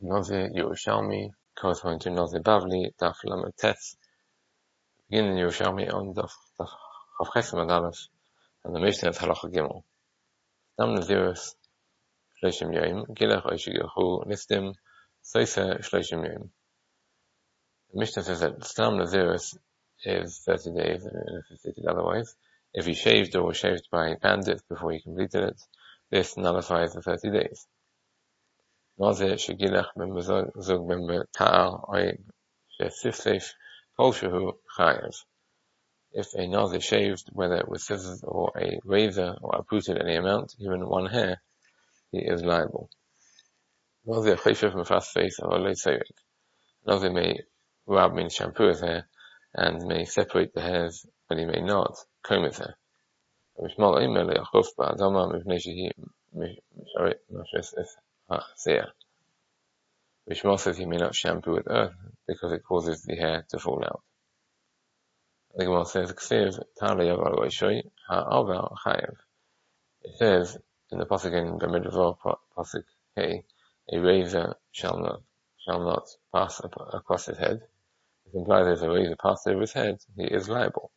Nazir Yerushalmi, corresponding to Nazir Bavli, Daf Lamed Tet. Begin in Yerushalmi on Daf Chav Ches Amud Aleph, and the Mishnah is Halacha Gimel. Stam Nazirus Shloshim Yom, Gilach Oishigilchu Nistim, Soiser Shloshim Yom. The Mishnah says that Stam Nazirus is 30 days, and if it's stated otherwise, if he shaved or was shaved by bandits before he completed it, this nullifies the 30 days. Nazir Shegilach B'mezog B'm'ta'al Oy Shesifsef Kol Shehu Chayav. If a Nazir shaved, whether it was scissors or a razor or uprooted any amount, even one hair, he is liable. Nazir Cheshev Mefas Face or Lo Seirek. Nazir may rub, means shampoo his hair, and may separate the hairs, but he may not comb his hair. Mishmal Omer Le'achuf Ba'adama Mivnei Shehi Misharet Mashres Es HaSeah. Mishmal says he may not shampoo with earth because it causes the hair to fall out. The Gemara says, Ksiv Ta'ala Yavar Roishoi Ha'avar Chayev. It says in the pasuk in the middle of pasuk Hey, a razor shall not pass across his head. It implies that if a razor passes over his head, he is liable.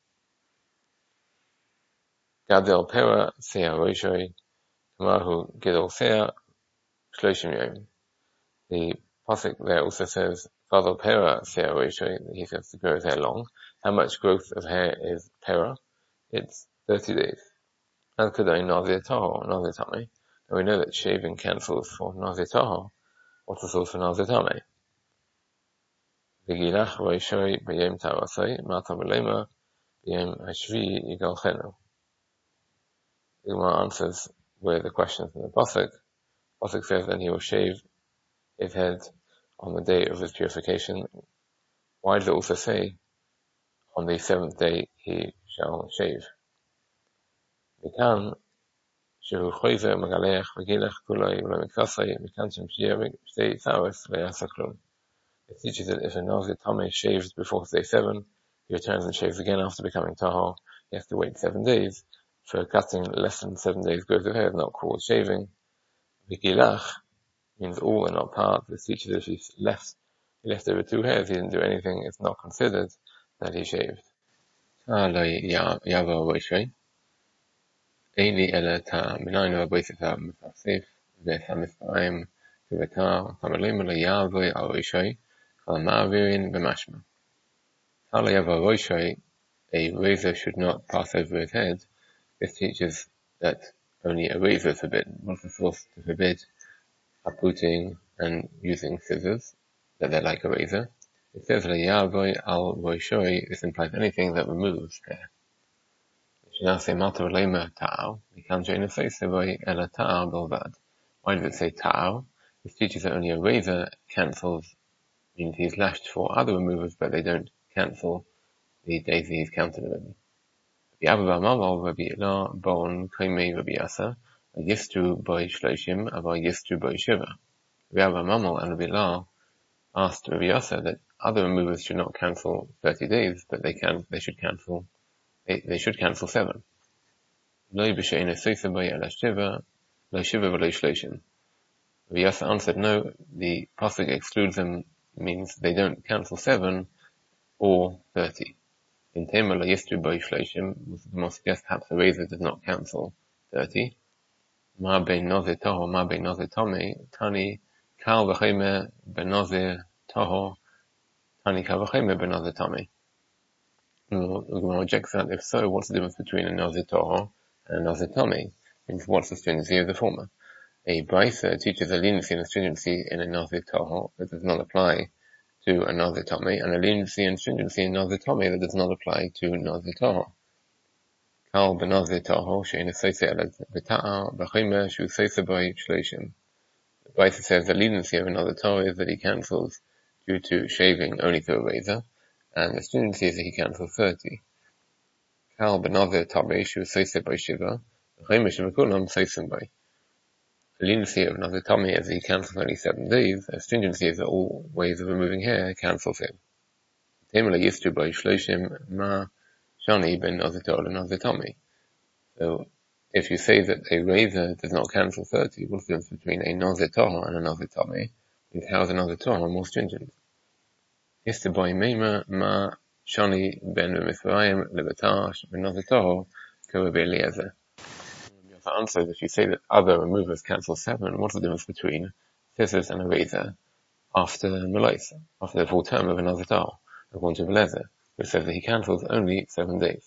Gadol Pera Seah Roishoi Kamahu Gidol Seah Shloshim Yom. The pasuk there also says Gadol Pera Seah Roishoi. He says to grow his hair long. How much growth of hair is Pera? It's 30 days. And Kedai Nazir Taho, Nazir Tameh. And we know that shaving cancels for Nazir Taho. What's the source for Nazir Tameh? V'gilach Roishoi B'yem Tarasai Mata B'lema B'yem Hashvi Yigal Chenu. The Gemara answers with the questions in the pasuk. Pasuk says that he will shave his head on the day of his purification. Why does it also say on the 7th day he shall shave? Mikan shehu choizer magaleach v'gilach kuloi v'lemikasei mikan shem shiyavik shtei tzaros v'yasa klum. It teaches that if a Nazir Tameh shaves before day 7, he returns and shaves again after becoming Tahor. He has to wait 7 days. For cutting less than 7 days growth of hair is not called shaving. V'gilach means all and not part. This teaches that if he left over 2 hairs, he didn't do anything, it's not considered that he shaved. Eili Ela Ta Minayin Vaboisita Mefasif V'Esa Mitzrayim V'Vetar Tamalim L'Yavoi Al Roishoi Chal Ma'avirin V'Mashma. Ta'ala Yavar Roishoi, a razor should not pass over his head. This teaches that only a razor is forbidden. What's the source to forbid uprooting and using scissors, that they're like a razor? It says L'Yavoi Al Roishoi. This implies anything that removes hair. Should now say Mata B'lema Ta'al. We can't join a face by Ela Ta'al Bilvad. Why does it say Ta'al? This teaches that only a razor cancels, means he's lashed for other removers, but they don't cancel the days he's counted already. The Abba Mamal Rabbi Ela Bon Kaimei Rabbi Asa Yistu Boy Shloshim Ava Yistu Boy Shiva. The Abba Mamal and Rabbi Ela asked Rabbi Asa that other removers should not cancel 30 days, but they should cancel 7. Lo b'she'ena soisa by ela shiva, lo shiva v'lo shloshim. Rabbi Yasa answered, no, the pasuk excludes them, means they don't cancel 7 or 30. In tema lo yistru by shloshim, the most suggest perhaps a razor does not cancel 30. Ma bein nazir toho, ma bein nazir tome, tani kal v'chayme ben nazir toho, tani kal v'chayme ben nazir tome. We're going to reject that. If so, what's the difference between a Nazir Toho and a Nazir Tameh? Means what's the stringency of the former? A Brisa teaches a leniency and a stringency in a Nazir Toho that does not apply to a Nazir Tameh, and a leniency and stringency in Nazir Tameh that does not apply to Nazir Toho. Kal b'Nazir Toho she'en asosei ela b'ta'a b'chayme shu soisa by shloshim. The Brisa says the leniency of a Nazir Toho is that he cancels due to shaving only through a razor, and the stringency is that he cancels 30. Kal b'Nazir Tameh shu soisa by shiva, b'chayme shu v'kulam soisim by. The leniency of Nazir Tameh is that he cancels only 7 days. The stringency is that all ways of removing hair cancels him. Temela yistu by shloshim ma shani ben Nazir Toho and Nazir Tameh. So, if you say that a razor does not cancel 30, what's the difference between a Nazir Toho and a Nazir Tameh? is how is another Torah more stringent? Is boy Meima ma shani ben Mithraim lebatash another Torah Rabbi Eliezer. The answer is if you say that other removers cancel 7, what's the difference between scissors and a razor after Melois, after the full term of another Torah, according to Eliezer, who says that he cancels only 7 days?